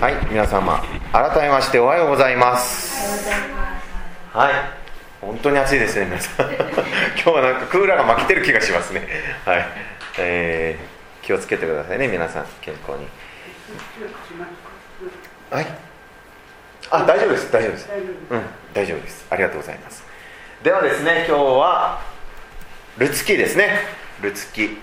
はい、皆様改めましておはようございます。はい、本当に暑いですね皆さん今日はなんかクーラーが負けてる気がしますね。はい、気をつけてくださいね皆さん、健康に。はい、大丈夫です、大丈夫です、大丈夫です。ありがとうございます。ではですね、今日はルツキですね。ルツキ、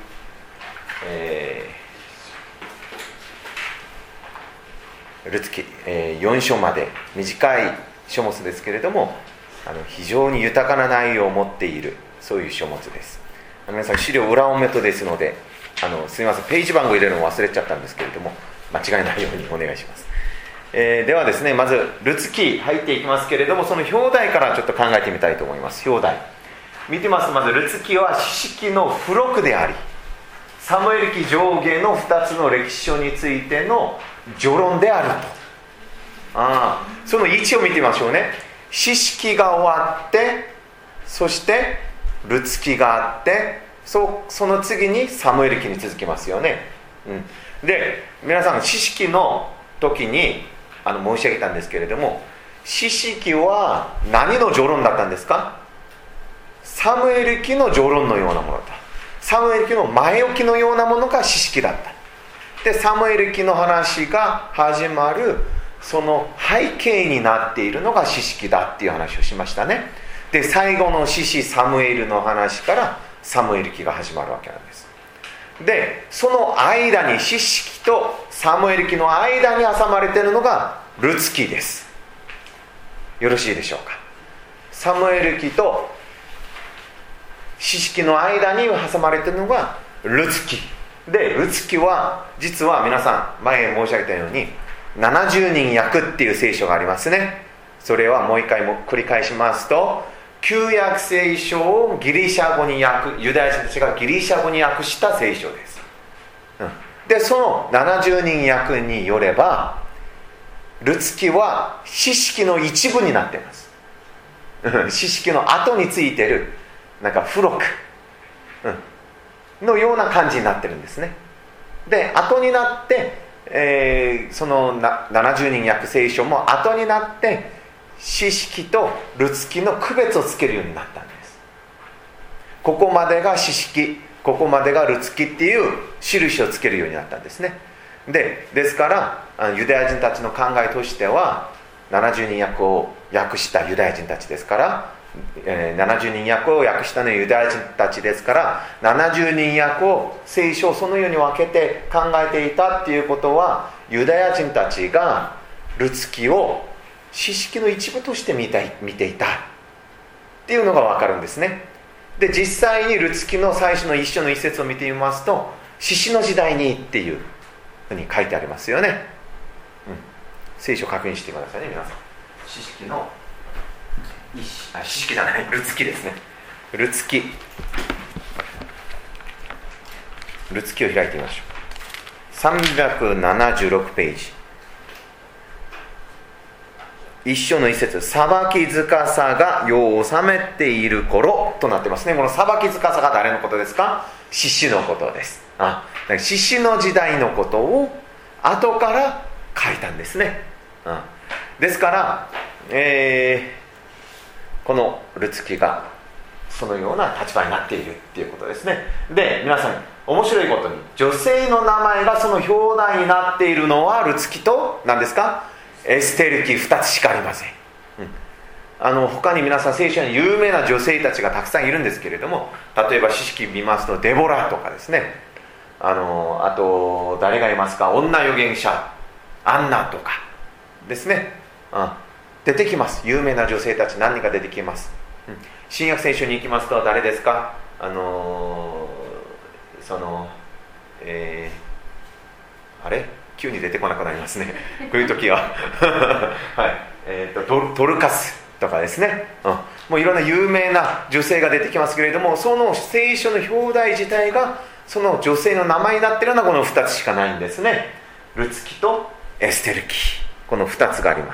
ルツキ、4章まで短い書物ですけれども、非常に豊かな内容を持っている、そういう書物です。皆さん資料裏表ですので、すみません、ページ番号入れるのを忘れちゃったんですけれども、間違いないようにお願いします。ではですね、まずルツキ入っていきますけれども、その表題からちょっと考えてみたいと思います。表題見てます。まずルツキは詩式の付録であり、サムエル記上下の2つの歴史書についての序論であると。その位置を見てみましょうね。詩式が終わって、そしてルツキがあって、その次にサムエル記に続きますよね。で、皆さん詩式の時に申し上げたんですけれども、詩式は何の序論だったんですか？サムエル記の序論のようなものだ。サムエル記の前置きのようなものが詩式だった。で、サムエル記の話が始まるその背景になっているのが詩式だっていう話をしましたね。で、最後の詩師サムエルの話からサムエル記が始まるわけなんです。で、その間に詩式とサムエル記の間に挟まれているのがルツキです。よろしいでしょうか。サムエル記と詩式の間に挟まれているのがルツキで、ルツキは実は皆さん前申し上げたように70人訳っていう聖書がありますね。それはもう一回も繰り返しますと、旧約聖書をギリシャ語にユダヤ人たちがギリシャ語に訳した聖書です。で、その70人訳によればルツキは詩式の一部になっています。詩式の後についてるなんか付録、のような感じになってるんですね。で、後になって、その70人訳聖書も後になって詩式とルツキの区別をつけるようになったんです。ここまでが詩式、ここまでがルツキっていう印をつけるようになったんですね。ですからユダヤ人たちの考えとしては、70人訳を訳したユダヤ人たちですから、70人訳を訳したのはユダヤ人たちですから、70人訳を聖書をそのように分けて考えていたっていうことは、ユダヤ人たちがルツキを詩式の一部として見ていたっていうのが分かるんですね。で、実際にルツキの最初の一章の一節を見てみますと、獅子の時代にっていうふうに書いてありますよね。聖書を確認してくださいね皆さん。詩式の詩式じゃない、ルツキですね。ルツキを開いてみましょう。376ページ、一章の一節、裁き司が世を治めている頃となってますね。この裁き司が誰のことですか？獅子のことです。獅子の時代のことを後から書いたんですね。ですから、このルツキがそのような立場になっているっていうことですね。で、皆さん面白いことに、女性の名前がその表題になっているのはルツキと何ですか？エステル記2つしかありません。他に皆さん聖書に有名な女性たちがたくさんいるんですけれども、例えば詩式見ますとデボラとかですね、あと誰がいますか？女預言者アンナとかですね、出てきます。有名な女性たち何人か出てきます。新約聖書に行きますと誰ですか？あれ急に出てこなくなりますねこういう時ははい、トルカスとかですね、もういろんな有名な女性が出てきますけれども、その聖書の表題自体がその女性の名前になっているのはこの2つしかないんですね。ルツキとエステル記、この2つがあります。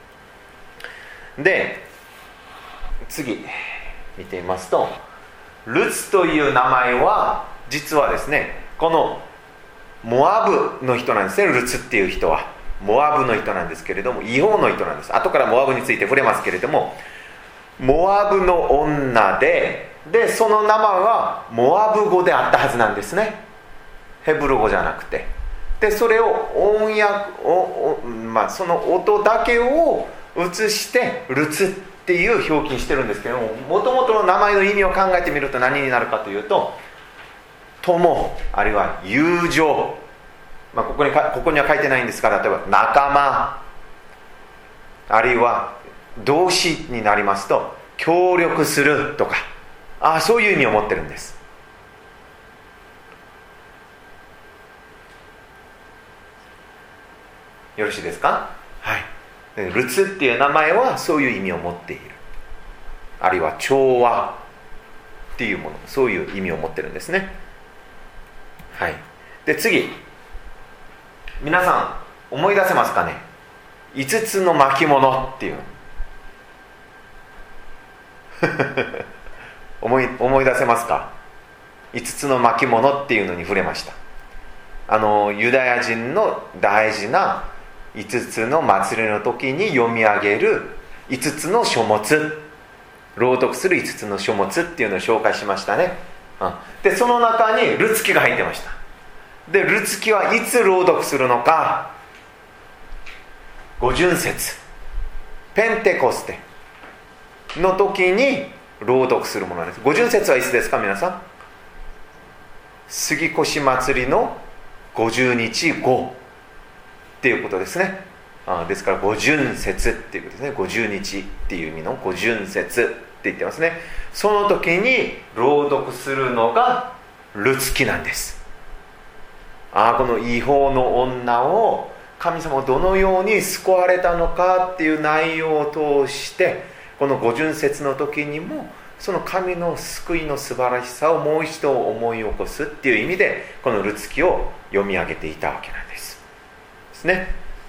で、次見てみますと、ルツという名前は実はですね、このモアブの人なんですね。ルツっていう人はモアブの人なんですけれども、違法の人なんです。後からモアブについて触れますけれども、モアブの女で、その名前はモアブ語であったはずなんですね。ヘブル語じゃなくて。でそれを音訳その音だけを移してルツっていう表記にしてるんですけども、もともとの名前の意味を考えてみると何になるかというと、友、あるいは友情、ここには書いてないんですが、例えば仲間、あるいは動詞になりますと協力するとか、そういう意味を持ってるんです。よろしいですか？はい。ルツっていう名前はそういう意味を持っている。あるいは調和っていうもの、そういう意味を持ってるんですね。はい。で次、皆さん思い出せますかね？5つの巻物っていう思い出せますか？5つの巻物っていうのに触れました。ユダヤ人の大事な5つの祭りの時に読み上げる5つの書物、朗読する5つの書物っていうのを紹介しましたね。でその中にルツキが入ってました。でルツキはいつ朗読するのか、五旬節、ペンテコステの時に朗読するものです。五旬節はいつですか皆さん？杉越祭りの50日後っていうことですね。ですから五旬節っていうことですね。50日っていう意味の五旬節って言ってますね。その時に朗読するのがルツキなんです。この違法の女を神様はどのように救われたのかっていう内容を通して、この五旬節の時にもその神の救いの素晴らしさをもう一度思い起こすっていう意味で、このルツキを読み上げていたわけなんですね。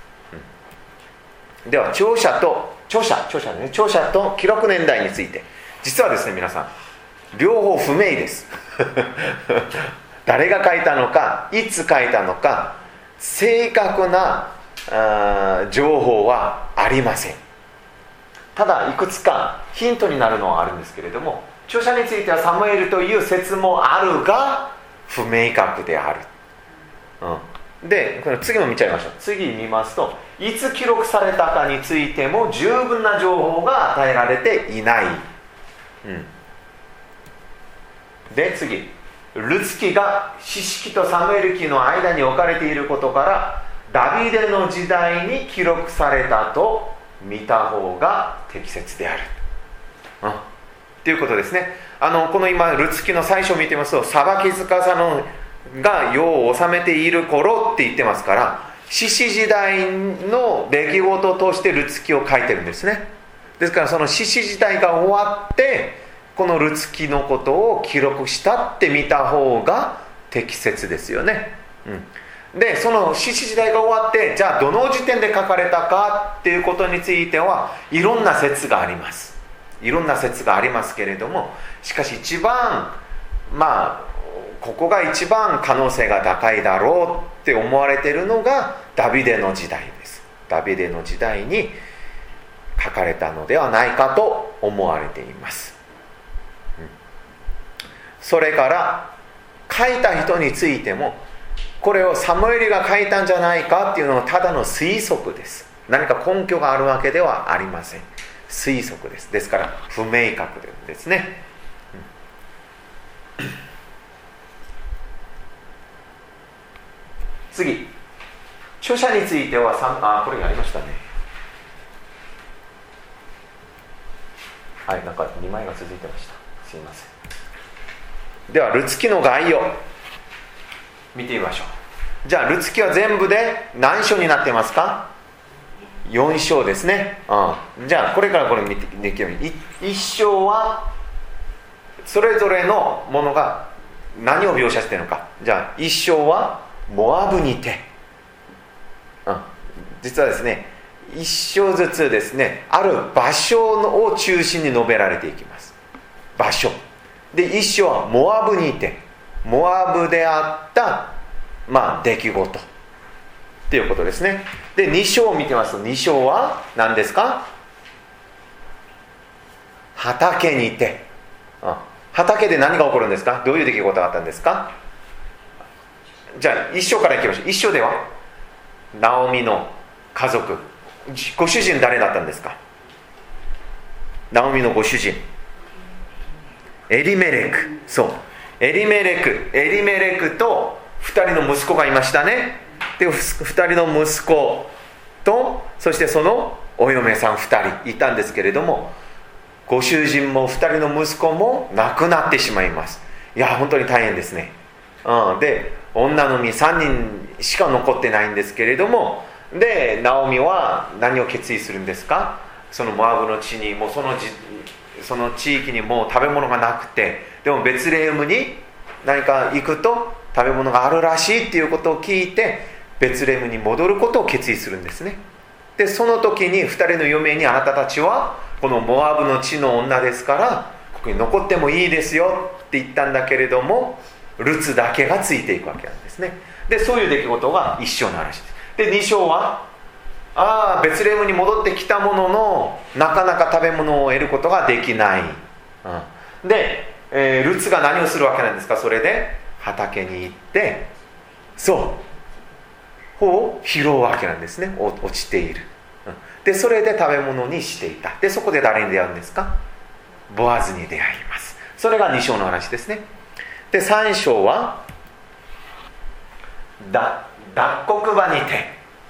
では著者と記録年代について、実はですね皆さん両方不明です誰が書いたのか、いつ書いたのか、正確な情報はありません。ただいくつかヒントになるのはあるんですけれども、著者についてはサムエルという説もあるが不明確である。でこの次も見ちゃいましょう。次見ますと、いつ記録されたかについても十分な情報が与えられていない。で次、ルツキが士師記とサムエル記の間に置かれていることから、ダビデの時代に記録されたと見た方が適切である。ということですね。この今ルツキの最初を見てますと、裁き司のが世を治めている頃って言ってますから、士師時代の出来事としてルツキを書いてるんですね。ですからその士師時代が終わってこのルツキのことを記録したって見た方が適切ですよね。でその士師時代が終わって、じゃあどの時点で書かれたかっていうことについてはいろんな説があります。いろんな説がありますけれども、しかし一番ここが一番可能性が高いだろうって思われているのがダビデの時代です。ダビデの時代に書かれたのではないかと思われています。それから書いた人についても、これをサムエルが書いたんじゃないかっていうのはただの推測です。何か根拠があるわけではありません。推測です。ですから不明確ですね。次、著者についてはこれがありましたね。なんか2枚が続いてました。すいません。ではルツキの概要見てみましょう。じゃあルツキは全部で何章になってますか？4章ですね。じゃあこれからこれ見ていきましょう。1章はそれぞれのものが何を描写しているのか。じゃあ1章はモアブにて、実はですね1章ずつですね、ある場所を中心に述べられていきます。場所で、1章はモアブにて、モアブであった出来事っっていうことですね。で2章を見てますと、2章は何ですか？畑にいて、畑で何が起こるんですか？どういう出来事があったんですか？じゃあ1章からいきましょう。1章ではナオミの家族、ご主人誰だったんですか？ナオミのご主人エリメレク。そう、エリメレクと2人の息子がいましたね。で2人の息子と、そしてそのお嫁さん2人いたんですけれども、ご主人も2人の息子も亡くなってしまいます。いや本当に大変ですね。で女の実3人しか残ってないんですけれども、でナオミは何を決意するんですか？そのモアブの地にもうその地域にもう食べ物がなくて、でもベツレヘムに何か行くと食べ物があるらしいっていうことを聞いて、ベツレヘムに戻ることを決意するんですね。でその時に2人の嫁に、あなたたちはこのモアブの地の女ですからここに残ってもいいですよって言ったんだけれども、ルツだけがついていくわけなんですね。でそういう出来事が1章の話です。で2章はベツレヘムに戻ってきたものの、なかなか食べ物を得ることができない、で、ルツが何をするわけなんですか？それで畑に行って、穂を拾うわけなんですね。落ちている、でそれで食べ物にしていた。でそこで誰に出会うんですか？ボアズに出会います。それが2章の話ですね。で3章は脱穀場にて、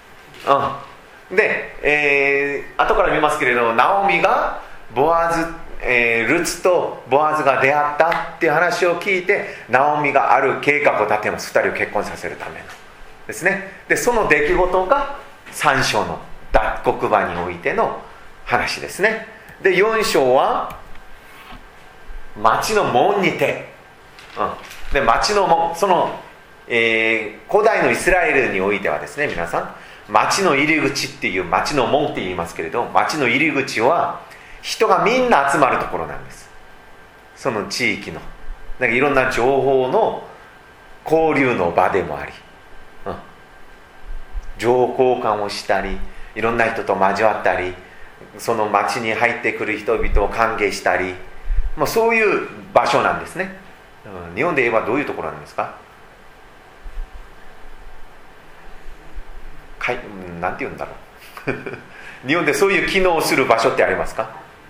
で、後から見ますけれども、ナオミがルツとボアズが出会ったっていう話を聞いて、ナオミがある計画を立てます。2人を結婚させるためのですね。でその出来事が3章の脱穀場においての話ですね。で4章は町の門にて、で町の門、その、古代のイスラエルにおいてはですね、皆さん町の入り口っていう、町の門って言いますけれど、町の入り口は人がみんな集まるところなんです。その地域のなんかいろんな情報の交流の場でもあり、情報交換をしたり、いろんな人と交わったり、その町に入ってくる人々を歓迎したり、そういう場所なんですね。日本で言えばどういうところなんですか？なんて言うんだろう日本でそういう機能をする場所ってありますか？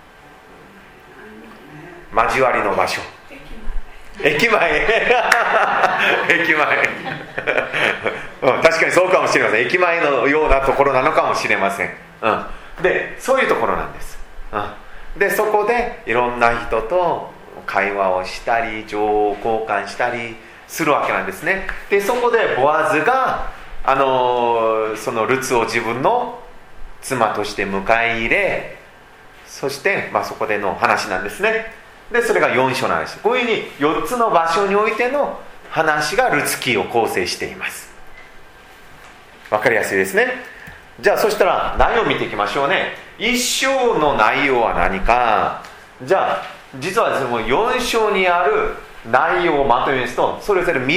交わりの場所、駅前駅前確かにそうかもしれません。駅前のようなところなのかもしれません、でそういうところなんです、でそこでいろんな人と会話をしたり情報交換したりするわけなんですね。でそこでボアズがそのルツを自分の妻として迎え入れ、そして、そこでの話なんですね。でそれが4章の話。こういうふうに4つの場所においての話がルツ記を構成しています。わかりやすいですね。じゃあそしたら内容を見ていきましょうね。1章の内容は何か。じゃあ実はですね、もう4章にある内容をまとめますと、それぞれ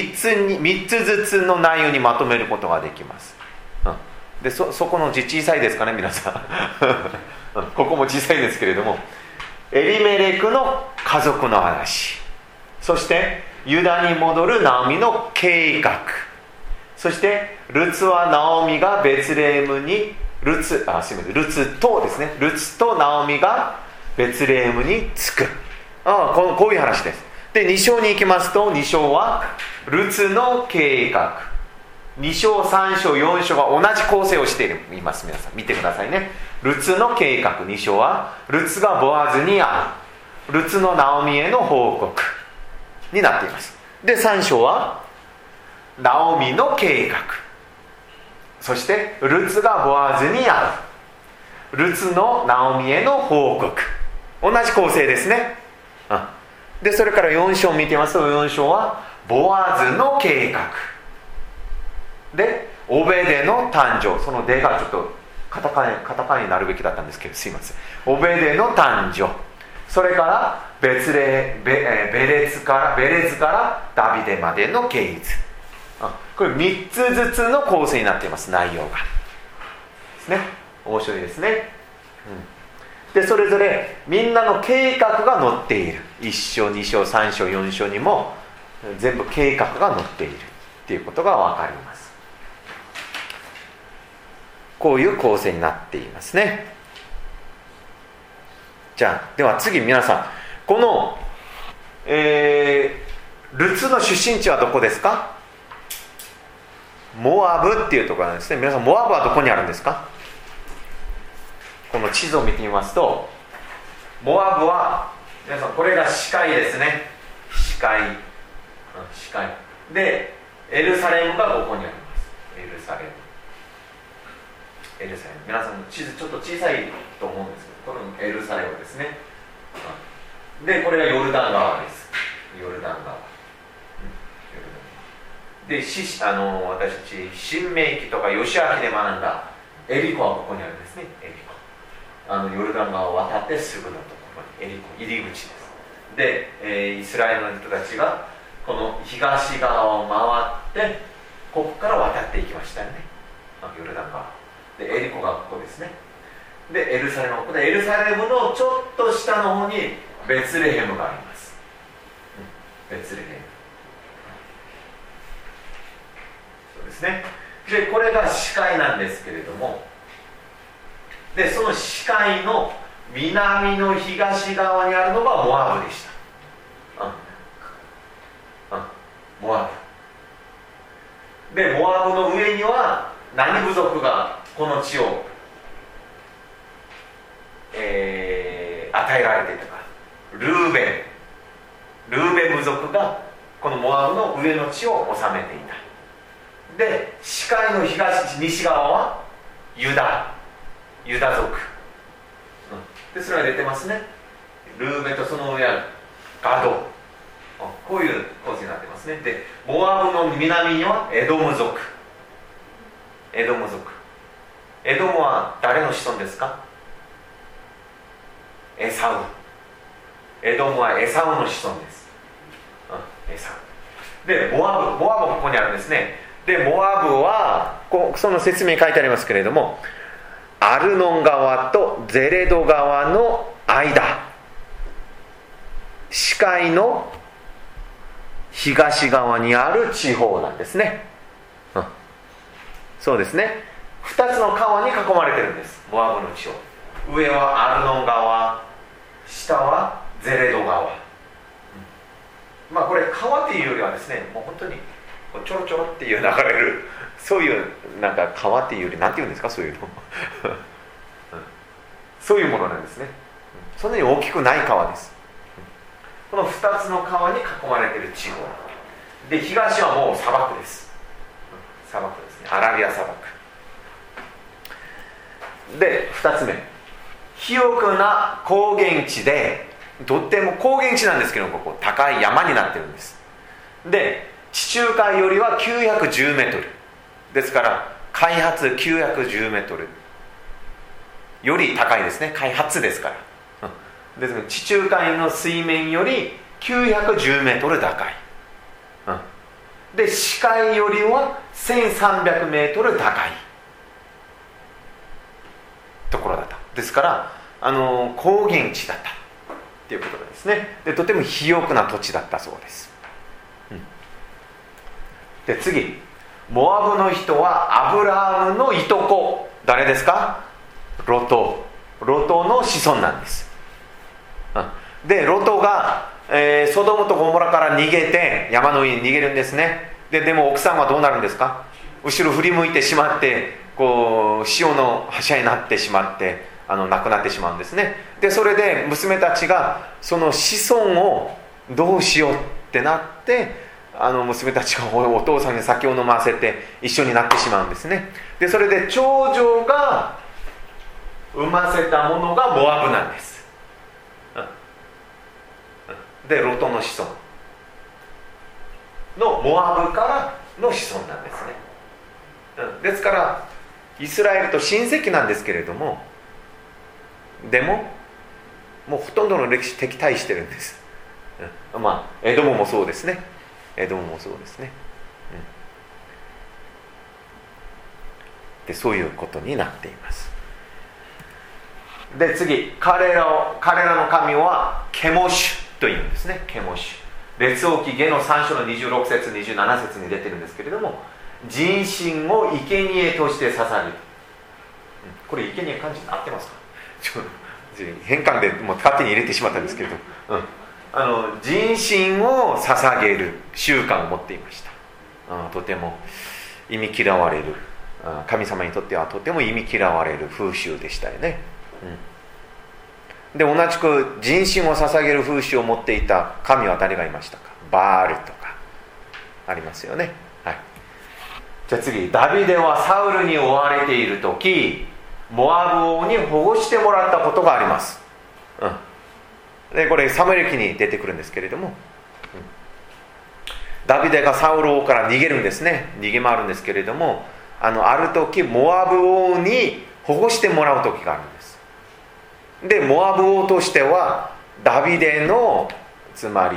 3つずつの内容にまとめることができます、で そこの字小さいですかね皆さんここも小さいですけれども、エリメレクの家族の話、そしてユダに戻るナオミの計画、そしてルツはナオミがベツレヘムにルツとですね、ルツとナオミがベツレヘムに着く、こういう話です。で2章に行きますと、2章はルツの計画、2章3章4章が同じ構成をしています。皆さん見てくださいね。ルツの計画、2章はルツがボアズに会う、ルツのナオミへの報告になっています。で3章はナオミの計画、そしてルツがボアズに会う、ルツのナオミへの報告、同じ構成ですね。でそれから4章を見てますと、4章はボアズの計画でオベデの誕生、そのデがちょっとカタカナになるべきだったんですけど、すいません。オベデの誕生、それからベレズからダビデまでの経緯図、 これ3つずつの構成になっています。内容がですね。面白いですね。でそれぞれみんなの計画が載っている。1章2章3章4章にも全部計画が載っているっていうことが分かります。こういう構成になっていますね。じゃあでは次、皆さんこの、ルツの出身地はどこですか？モアブっていうところなんですね。皆さん、モアブはどこにあるんですか？この地図を見てみますと、モアブは皆さんこれが視界ですね。視界でエルサレムがここにあります。エルサレム、皆さんの地図ちょっと小さいと思うんですけど、このエルサレムですね。でこれがヨルダン川です。ヨルダン川で、私たち新明記とか義明で学んだエリコはここにあるんですね。エリコ、ヨルダン川を渡ってすぐのところにエリコ、入り口です。で、イスラエルの人たちがこの東側を回ってここから渡っていきましたよね。ヨルダン川で、エリコがここですね。でエルサレム、ここでエルサレムのちょっと下の方にベツレヘムがあります。ベツレヘム、そうですね。でこれが視界なんですけれども、でその視界の南の東側にあるのがモアブでした。モアブで、モアブの上には何部族がこの地を、与えられていたか。ルーベン部族がこのモアブの上の地を治めていた。で視界の西側はユダ族、でそれが出てますね。ルーベンとその上はガド、こういう構成になってますね。でモアブの南にはエドム族。エドムは誰の子孫ですか？エサウ。エドムはエサウの子孫です。エサウでモアブはここにあるんですね。でモアブはその説明に書いてありますけれども、アルノン川とゼレド川の間、視界の東側にある地方なんですね。そうですね。2つの川に囲まれてるんです、モアブの地方。上はアルノン川、下はゼレド川。これ川っていうよりはですね、もう本当にちょろちょろっていう流れる、そういうなんか川っていうより何て言うんですか、そういうのそういうものなんですね。そんなに大きくない川です。この2つの川に囲まれている地方で、東はもう砂漠です。砂漠ですね、アラビア砂漠で、2つ目、肥沃な高原地で、とっても高原地なんですけど、ここ高い山になってるんです。で地中海よりは910メートルですから、開発910メートルより高いですね。開発ですから、ですから地中海の水面より910メートル高い、で視界よりは1300メートル高いところだった。ですから高原地だったっていうことですね。でとても肥沃な土地だったそうです。で次、モアブの人はアブラハムのいとこ、誰ですか？ロトの子孫なんです。でロトが、ソドムとゴモラから逃げて山の上に逃げるんですね。でも奥さんはどうなるんですか？後ろ振り向いてしまって、こう潮の覇者になってしまって、亡くなってしまうんですね。でそれで娘たちがその子孫をどうしようってなって、娘たちがお父さんに酒を飲ませて一緒になってしまうんですね。でそれで長女が産ませたものがモアブなんです。でロトの子孫のモアブからの子孫なんですね。ですからイスラエルと親戚なんですけれども、でももうほとんどの歴史敵対してるんです。エドモもそうですね。エドモもそうですね。 でそういうことになっています。で次、彼らの神はケモシュというんですね。ケモシュ、列王記下の3章の26節27節に出てるんですけれども、人心を生贄として捧げる。これ生贄漢字に合ってますか？変換でもう勝手に入れてしまったんですけれど、人心を捧げる習慣を持っていました。とても忌み嫌われる、神様にとってはとても忌み嫌われる風習でしたよね。で同じく人心を捧げる風習を持っていた神は誰がいましたか？バールとかありますよね。はい、じゃあ次、ダビデはサウルに追われている時、モアブ王に保護してもらったことがあります。でこれサムエル記に出てくるんですけれども、ダビデがサウル王から逃げるんですね。逃げ回るんですけれども、ある時モアブ王に保護してもらう時があるんです。でモアブ王としてはダビデのつまり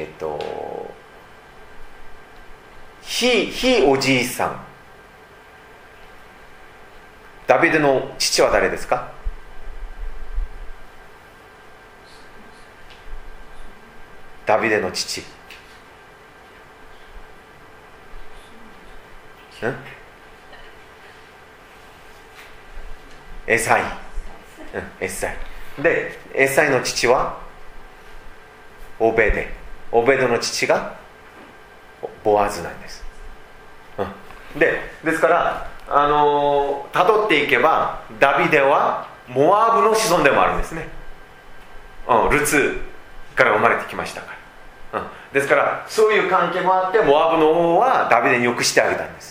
ひおじいさん、ダビデの父は誰ですか？ダビデの父、エサイ、エサイで、エサイの父はオベデ、オベデの父がボアズなんです。ですから辿っていけばダビデはモアブの子孫でもあるんですね。ルツから生まれてきましたから、ですからそういう関係もあってモアブの王はダビデによくしてあげたんです。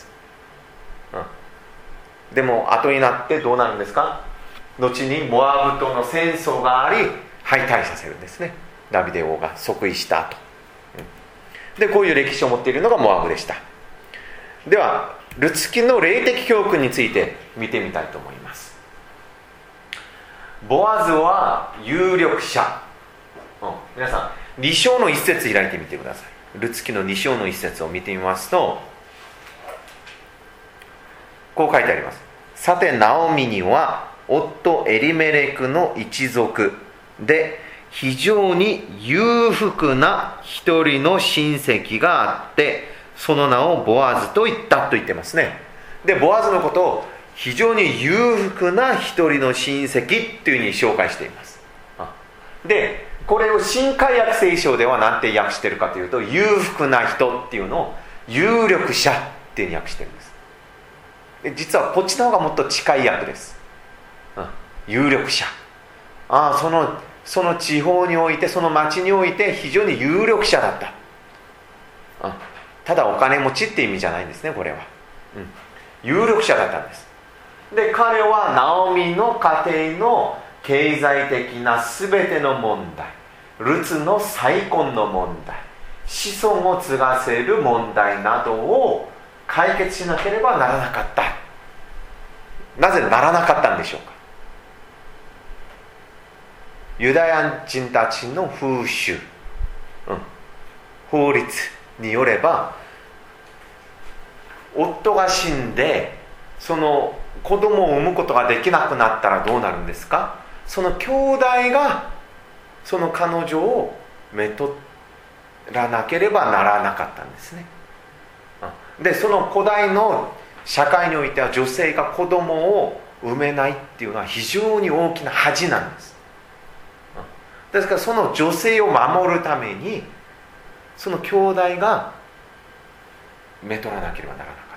でも後になってどうなるんですか？後にモアブとの戦争があり敗退させるんですね。ダビデ王が即位した後、でこういう歴史を持っているのがモアブでした。ではルツ記の霊的教訓について見てみたいと思います。ボアズは有力者、皆さん2章の一節開いてみてください。ルツ記の2章の一節を見てみますと、こう書いてあります。さてナオミには夫エリメレクの一族で非常に裕福な一人の親戚があって、その名をボアズと言ったと言ってますね。でボアズのことを非常に裕福な一人の親戚というふうに紹介しています。でこれを新海訳聖書では何て訳しているかというと、裕福な人っていうのを有力者っていうふうに訳しているんです。で実はこっちの方がもっと近い訳です。有力者、その地方において、その町において非常に有力者だった。ただお金持ちって意味じゃないんですね、これは。有力者だったんです。で彼はナオミの家庭の経済的な全ての問題、ルツの再婚の問題、子孫を継がせる問題などを解決しなければならなかった。なぜならなかったんでしょうか？ユダヤ人たちの風習、法律によれば、夫が死んでその子供を産むことができなくなったらどうなるんですか？その兄弟がその彼女をめとらなければならなかったんですね。でその古代の社会においては女性が子供を産めないっていうのは非常に大きな恥なんです。ですからその女性を守るためにその兄弟がめとらなければならなかった。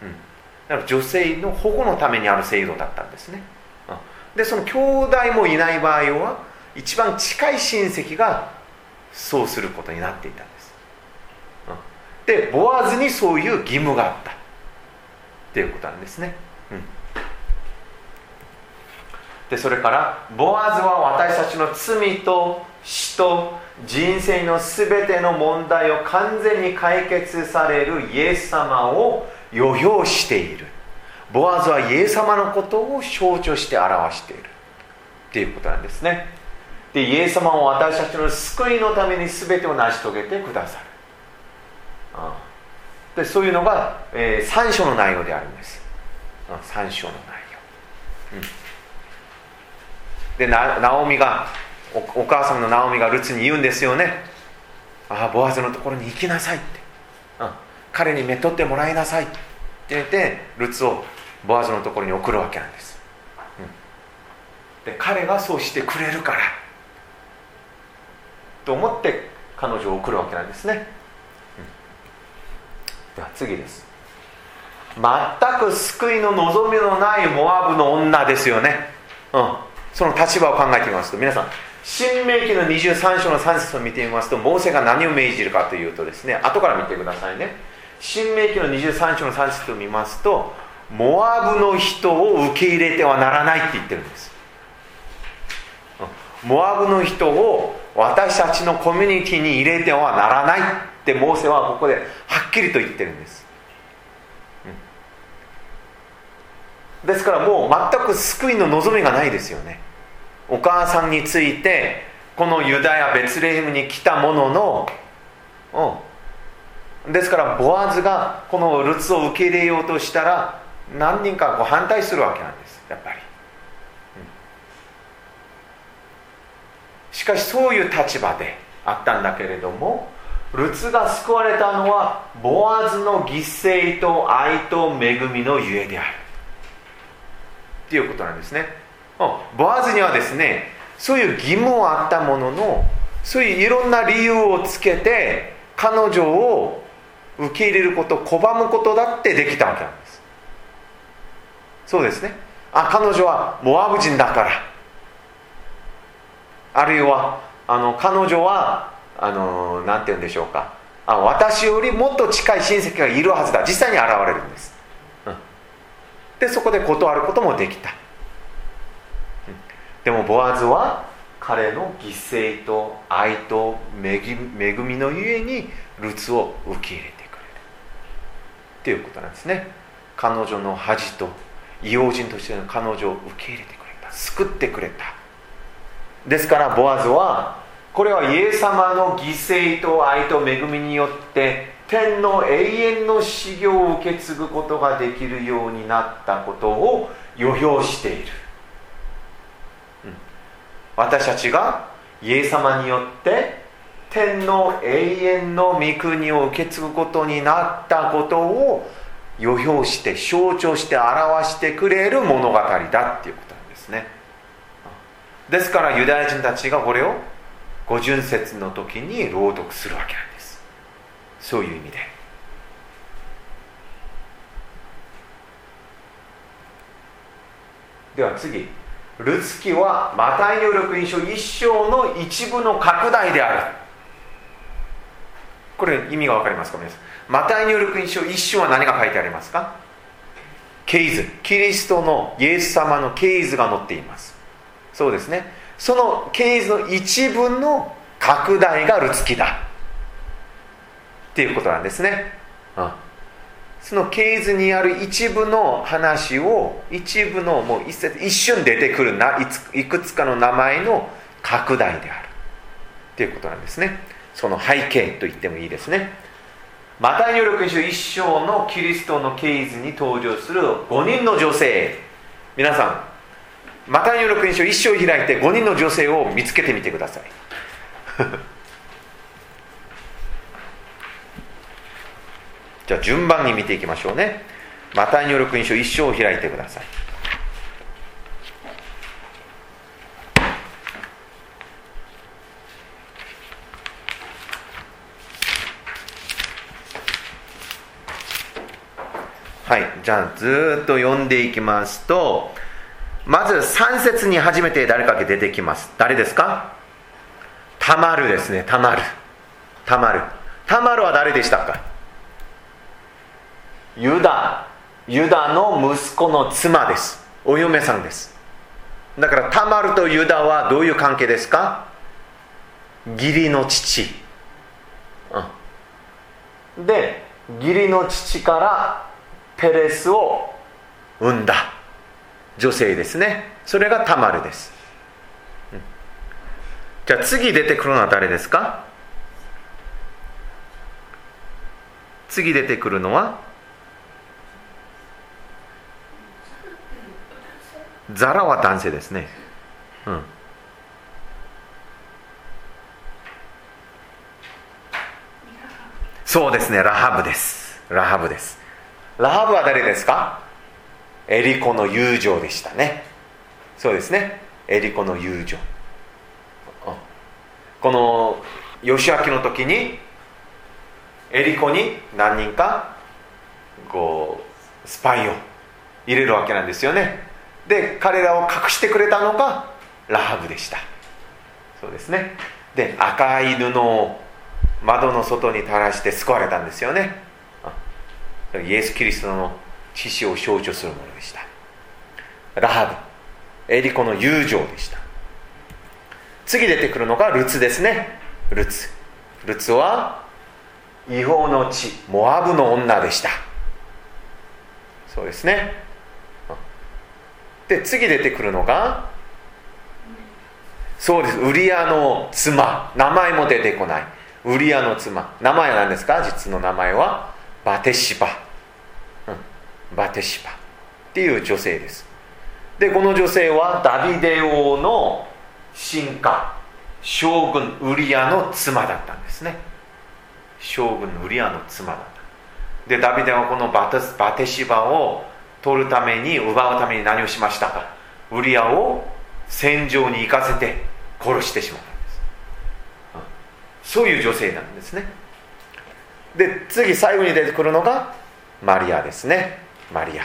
だから女性の保護のためにある制度だったんですね。でその兄弟もいない場合は一番近い親戚がそうすることになっていたんです。でボアズにそういう義務があったっていうことなんですね。でそれからボアズは私たちの罪と死と人生のすべての問題を完全に解決されるイエス様を予表している。ボアズはイエス様のことを象徴して表しているっていうことなんですね。でイエス様は私たちの救いのために全てを成し遂げてくださる。でそういうのが、3章の内容であるんです。 3章の内容、でナオミが お母さんのナオミがルツに言うんですよね。ボアズのところに行きなさいって、彼にめとってもらいなさいって言ってルツをボアズのところに送るわけなんです、で彼がそうしてくれるからと思って彼女を送るわけなんですね、では次です。全く救いの望みのないモアブの女ですよね、その立場を考えてみますと、皆さん申命記の23章の3節を見てみますと、モーセが何を命じるかというとですね、後から見てくださいね。申命記の23章の3節を見ますと、モアブの人を受け入れてはならないって言ってるんです。モアブの人を私たちのコミュニティに入れてはならないってモーセはここではっきりと言ってるんです。ですからもう全く救いの望みがないですよね。お母さんについてこのユダヤベツレヘムに来たものの、ですからボアズがこのルツを受け入れようとしたら何人か反対するわけなんです、やっぱり、しかしそういう立場であったんだけれども、ルツが救われたのはボアズの犠牲と愛と恵みのゆえであるっていうことなんですね。ボアズにはですね、そういう義務はあったものの、そういういろんな理由をつけて彼女を受け入れることを拒むことだってできたわけなんです。そうですね、彼女はモアブ人だから、あるいは彼女はなんて言うんでしょうか、私よりもっと近い親戚がいるはずだ、実際に現れるんです、でそこで断ることもできた、でもボアズは彼の犠牲と愛と恵みのゆえにルツを受け入れてくれるっていうことなんですね。彼女の恥と異邦人としての彼女を受け入れてくれた、救ってくれた。ですからボアズはこれはイエス様の犠牲と愛と恵みによって天の永遠の修行を受け継ぐことができるようになったことを予表している、私たちがイエス様によって天の永遠の御国を受け継ぐことになったことを予表して象徴して表してくれる物語だっていうことなんですね。ですからユダヤ人たちがこれを五旬節の時に朗読するわけなんです。そういう意味で。では次、ルツ記はマタイによる福音書1章の一部の拡大である。これ意味が分かりますか皆さん。マタイによる福音書1章は何が書いてありますか？系図、キリストのイエス様の系図が載っています。そうですね、その系図の一部の拡大がルツ記だっていうことなんですね。その系図にある一部の話を一部のもう一瞬出てくるいくつかの名前の拡大であるっていうことなんですね。その背景と言ってもいいですね。マタイによる福音書1章のキリストの系図に登場する5人の女性、皆さんマタイによる福音書1章を開いて5人の女性を見つけてみてくださいじゃあ順番に見ていきましょうね。マタイによる福音書1章を開いてください。はい、じゃあずっと読んでいきますと、まず3節に初めて誰かが出てきます。誰ですか？タマルですね。タマルは誰でしたか？ユダの息子の妻です。お嫁さんです。だからタマルとユダはどういう関係ですか？義理の父、で義理の父からペレスを産んだ女性ですね。それがタマルです。じゃあ次出てくるのは誰ですか？次出てくるのはザラは男性ですね。そうですね、ラハブです。ラハブは誰ですか？エリコの友情でしたね。そうですね、エリコの友情。この義明の時にエリコに何人かスパイを入れるわけなんですよね。で彼らを隠してくれたのがラハブでした。そうですね。で赤い布を窓の外に垂らして救われたんですよね。イエス・キリストの血潮を象徴するものでした。ラハブ、エリコの友情でした。次出てくるのがルツですね。ルツは違法の地、モアブの女でした。そうですね。で次出てくるのが、そうです、ウリアの妻。名前も出てこない。ウリアの妻、名前は何ですか？実の名前はバテシバ、バテシバっていう女性です。でこの女性はダビデ王の臣下将軍ウリアの妻だったんですね。将軍ウリアの妻だった。でダビデはこのバテシバを取るために、奪うために何をしましたか？ウリアを戦場に行かせて殺してしまったんです。そういう女性なんですね。で次最後に出てくるのがマリアですね。マリア、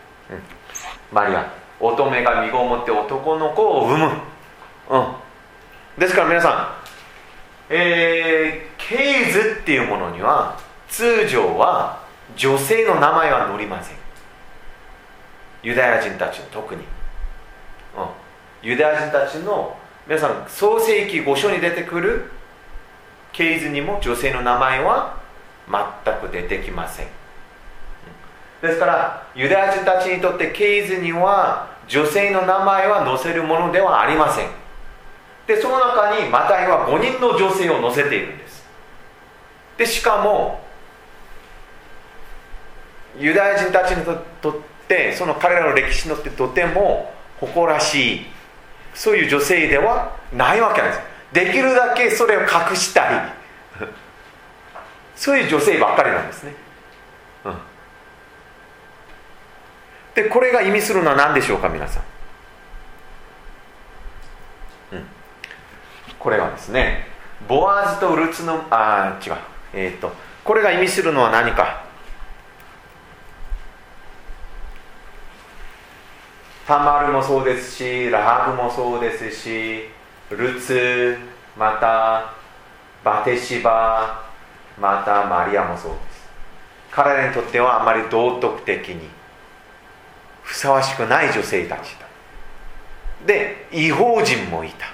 乙女が身ごもって男の子を産む。ですから皆さん、系図っていうものには通常は女性の名前は載りません。ユダヤ人たちの特に、ユダヤ人たちの皆さん創世記5章に出てくる系図にも女性の名前は全く出てきません。ですからユダヤ人たちにとって系図には女性の名前は載せるものではありません。でその中にマタイは5人の女性を載せているんです。でしかもユダヤ人たちにとってその彼らの歴史にとってとても誇らしい、そういう女性ではないわけなんです。できるだけそれを隠したいそういう女性ばっかりなんですね。でこれが意味するのは何でしょうか皆さん。これはですね、ボアズとルツのこれが意味するのは何か。タマルもそうですし、ラハブもそうですし、ルツ、またバテシバ、またマリアもそうです。彼らにとってはあまり道徳的にふさわしくない女性たちだ。で異邦人もいた。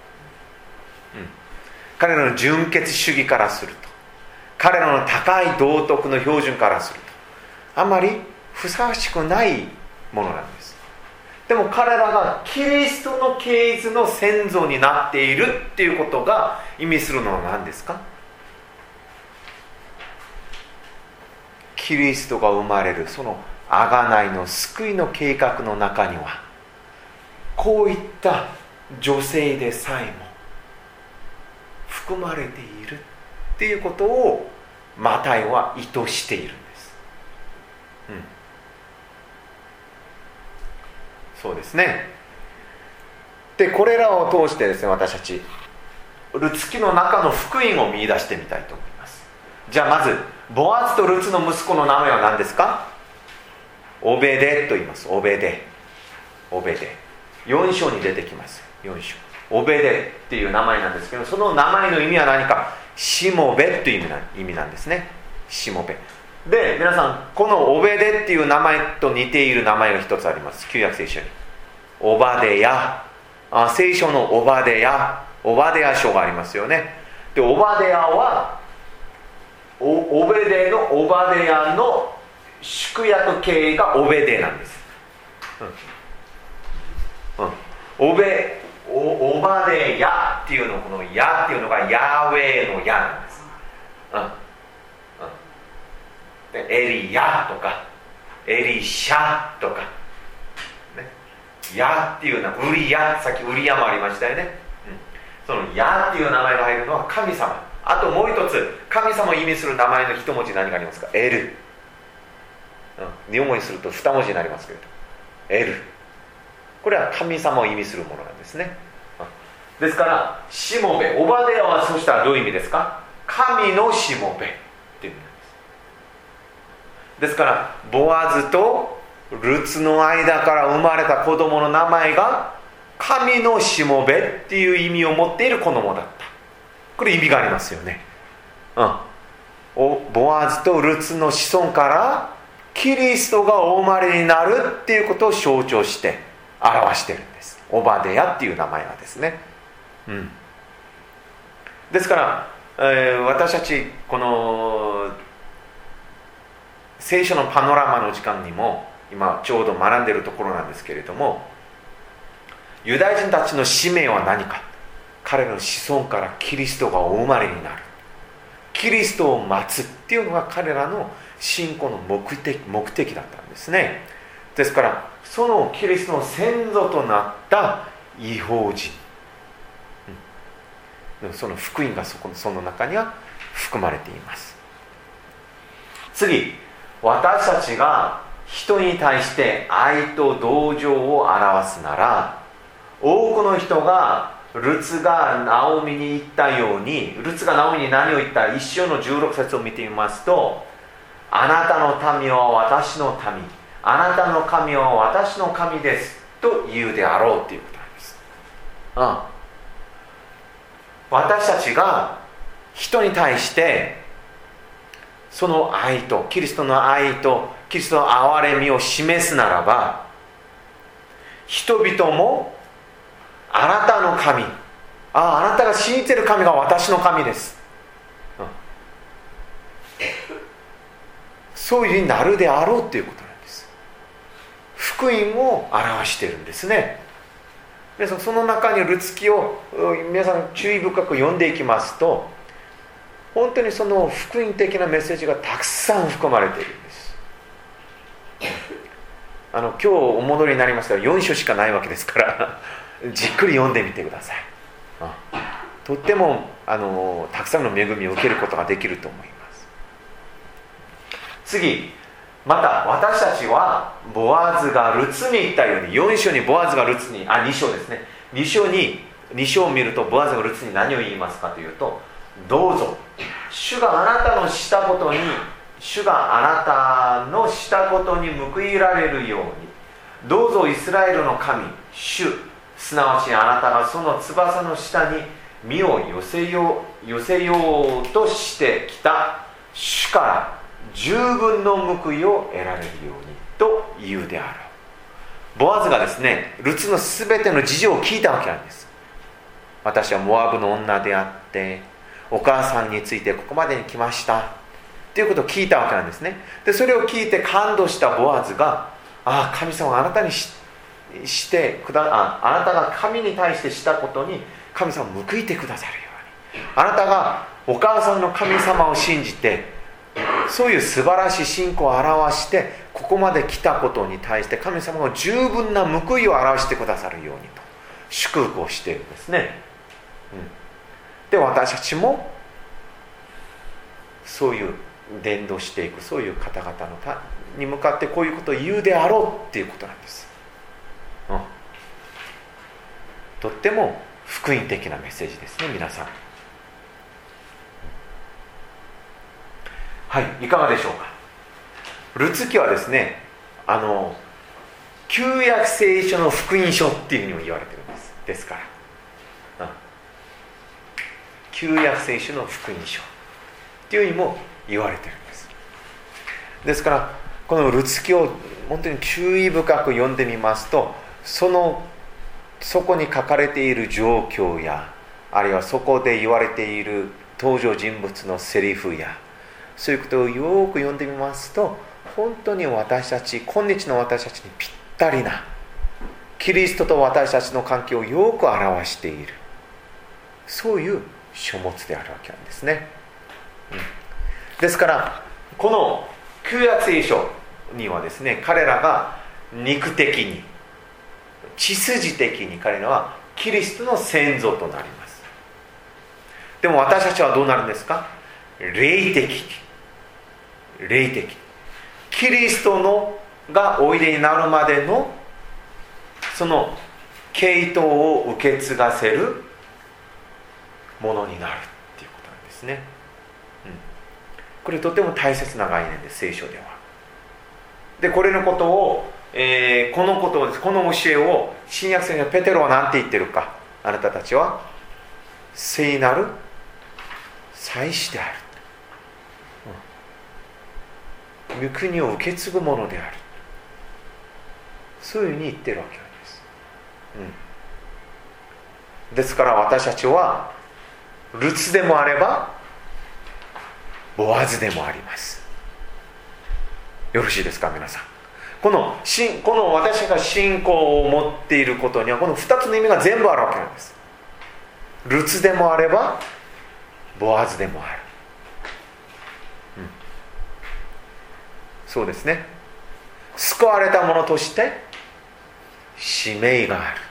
彼らの純血主義からすると、彼らの高い道徳の標準からすると、あまりふさわしくないものなんです。でも彼らがキリストの系図の先祖になっているっていうことが意味するのは何ですか？キリストが生まれるその贖いの救いの計画の中には、こういった女性でさえも含まれているっていうことをマタイは意図しているんです。そうですね。でこれらを通してですね、私たちルツ記の中の福音を見出してみたいと思います。じゃあまずボアズとルツの息子の名前は何ですか？オベデと言います。オベデ4章に出てきます。4章オベデっていう名前なんですけど、その名前の意味は何か？しもべという意味なんですね。しもべで、皆さんこのオベデっていう名前と似ている名前が一つあります。旧約聖書にオバデヤ、聖書のオバデヤ書がありますよね。でオバデヤはオベデのオバデヤの縮約形がオベデなんです。オバデヤっていうの、このヤっていうのがヤーウェイのヤなんです。でエリヤとかエリシャとか、ね、 ヤっていう名前、ウリヤ、さっきウリヤもありましたよね、そのヤっていう名前が入るのは神様。あともう一つ、神様を意味する名前の一文字何がありますか？エル、日本語にすると二文字になりますけれど、エル、これは神様を意味するものなんですね。ですからしもべ、オバデヤはそしたらどういう意味ですか？神のしもべっていう意味なんです。ですからボアズとルツの間から生まれた子供の名前が神のしもべっていう意味を持っている子供だった。これ意味がありますよね。ボアズとルツの子孫からキリストがお生まれになるっていうことを象徴して表しているんです。オバデヤっていう名前がですね、ですから、私たちこの聖書のパノラマの時間にも今ちょうど学んでいるところなんですけれども、ユダヤ人たちの使命は何か。彼らの子孫からキリストがお生まれになる、キリストを待つっていうのが彼らの信仰の目的だったんですね。ですからそのキリストの先祖となった異邦人、その福音がその中には含まれています。次、私たちが人に対して愛と同情を表すなら、多くの人がルツがナオミに言ったように、ルツがナオミに何を言った？1章の16節を見てみますと、あなたの民は私の民、あなたの神は私の神ですと言うであろうということなんです。私たちが人に対してその愛とキリストの愛とキリストの憐れみを示すならば、人々もあなたの神、あなたが信じている神が私の神です、そういうふうになるであろうということなんです。福音を表しているんですね。皆さん、その中にルツ記を皆さん注意深く読んでいきますと、本当にその福音的なメッセージがたくさん含まれているんです。今日お戻りになりましたら4章しかないわけですからじっくり読んでみてください。とってもたくさんの恵みを受けることができると思います。次、また私たちはボアズがルツに言ったように、4章にボアズがルツに、2章ですね、2章を見るとボアズがルツに何を言いますかというと、どうぞ主があなたのしたことに報いられるように、どうぞイスラエルの神主、すなわちあなたがその翼の下に身を寄せようとしてきた主から十分の報いを得られるようにと言うであろう。ボアズがですね、ルツのすべての事情を聞いたわけなんです。私はモアブの女であってお母さんについてここまでに来ましたということを聞いたわけなんですね。でそれを聞いて感動したボアズが、神様があなたにあなたが神に対してしたことに神様を報いてくださるように、あなたがお母さんの神様を信じてそういう素晴らしい信仰を表してここまで来たことに対して神様が十分な報いを表してくださるようにと祝福をしているんですね。で私たちもそういう伝道していくそういう方々に向かってこういうことを言うであろうっていうことなんです。とっても福音的なメッセージですね、皆さん。はい、いかがでしょうか。ルツ記はですね、旧約聖書の福音書っていうふうにも言われてるんです。ですから、旧約聖書の福音書っていうふうにも言われてるんです。ですからこのルツ記を本当に注意深く読んでみますと、そこに書かれている状況や、あるいはそこで言われている登場人物のセリフや、そういうことをよく読んでみますと、本当に今日の私たちにぴったりなキリストと私たちの関係をよく表している、そういう書物であるわけなんですね。ですからこの旧約聖書にはですね、彼らが肉的に血筋的に彼らはキリストの先祖となります。でも私たちはどうなるんですか？霊的キリストのがおいでになるまでのその系統を受け継がせるものになるっていうことなんですね。これとても大切な概念です、聖書では。でこれのことを、この教えを新約聖書のペテロは何て言ってるか。あなたたちは聖なる祭司である、御国を受け継ぐものである、そういうふうに言ってるわけなんです。ですから私たちはルツでもあればボアズでもあります。よろしいですか皆さん。この私が信仰を持っていることにはこの2つの意味が全部あるわけなんです。ルツでもあればボアズでもある、そうですね。救われた者として使命がある、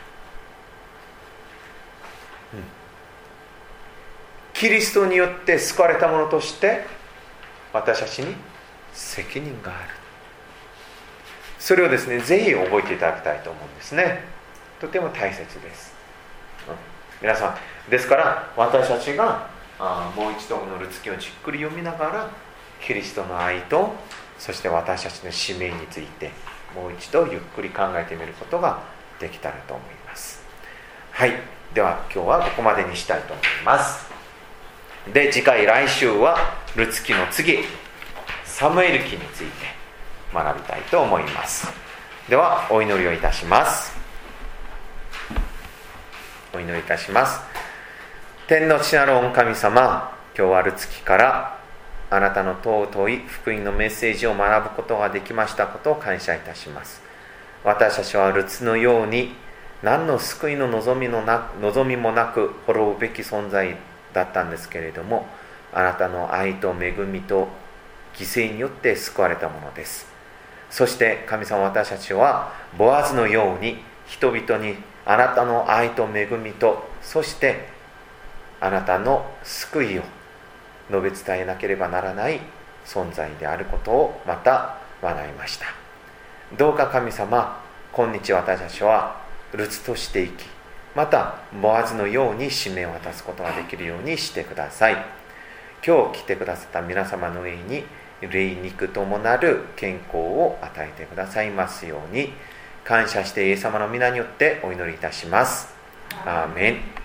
キリストによって救われた者として私たちに責任がある。それをですね、ぜひ覚えていただきたいと思うんですね。とても大切です、皆さん。ですから私たちがもう一度このルツ記をじっくり読みながらキリストの愛とそして私たちの使命についてもう一度ゆっくり考えてみることができたらと思います。はい、では今日はここまでにしたいと思います。で次回来週はルツ記の次サムエル記について学びたいと思います。ではお祈りをいたします。お祈りいたします。天の父なる御神様、今日はルツ記からあなたの尊い福音のメッセージを学ぶことができましたことを感謝いたします。私たちはルツのように何の救いの望みもなく滅ぶべき存在だったんですけれども、あなたの愛と恵みと犠牲によって救われたものです。そして神様、私たちはボアズのように人々にあなたの愛と恵みとそしてあなたの救いを述べ伝えなければならない存在であることをまた学びました。どうか神様、今日私たちはルツとして生き、またボアズのように使命を果たすことができるようにしてください。今日来てくださった皆様の上に霊肉ともなる健康を与えてくださいますように感謝してイエス様の皆によってお祈りいたします。アーメン。